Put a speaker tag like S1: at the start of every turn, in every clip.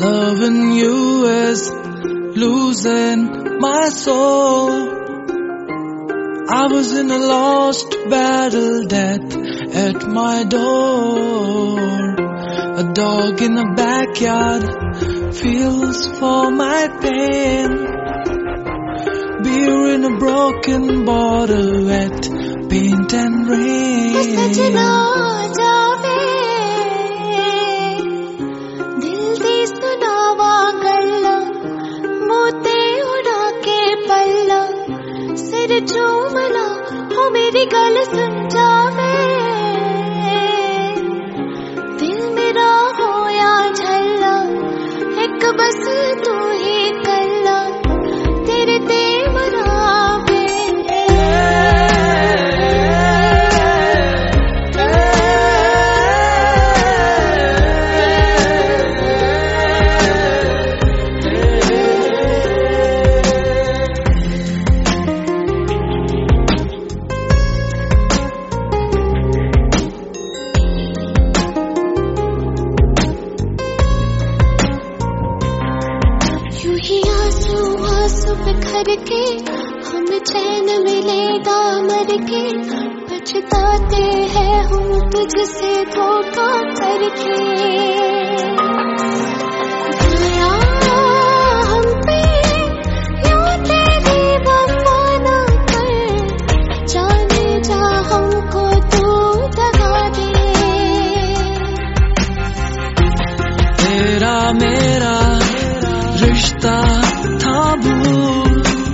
S1: Loving you is losing my soul. I was in a lost battle, death at my door. A dog in the backyard feels for my pain. Beer in a broken bottle, wet paint and rain.
S2: सजना जावे दिल दी सुनावा गल्ला मोते उड़ा के पल्ला सिर चूमला हो मेरी गल सुन जावे दिल मेरा होया झल्ला एक बस तू ही कल्ला तेरे ते मरावे बिखर के हम चैन मिलेगा मर के पछताते हैं हम तुझसे धोखा करके दया हम पे यूं तेरी वफा ना कर जाने जा हमको तू दगा दे
S1: तेरा मेरा रिश्ता था भूल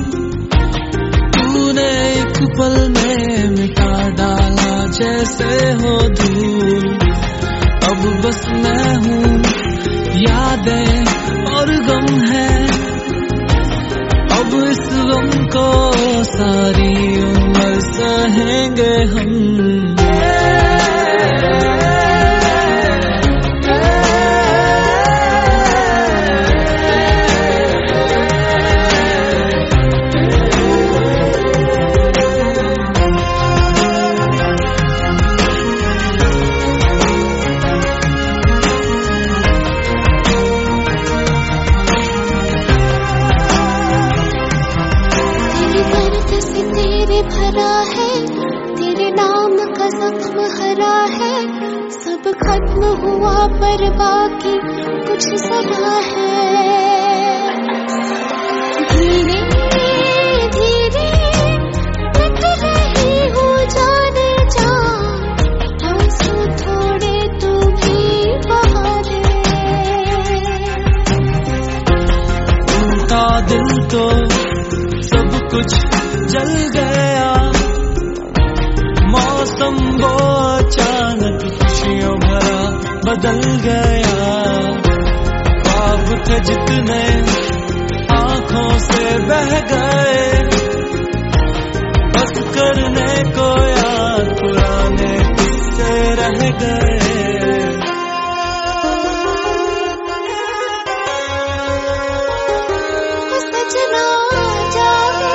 S1: तूने एक पल में मिटा डाला जैसे हो धूल अब बस मैं हूँ यादें और गम है अब इस गम को सारी उम्र सहेंगे हम
S2: भरा है तेरे नाम का जख्म हरा है सब खत्म हुआ पर बाकी कुछ सहा है धीरे धीरे लग रही हो जाने जा आंसू थोड़े तू भी बहा दे
S1: टूटा दिल तो सब कुछ जल गया मौसम वो अचानक खुशियों भरा बदल गया ख्वाब थे जितने आंखों से बह गए बस करने को यार पुराने किस्से रह गए
S2: सजना जावे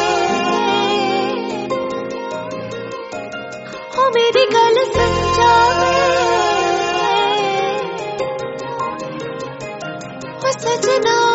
S2: हो मेरी गल सुन जावे हो सजना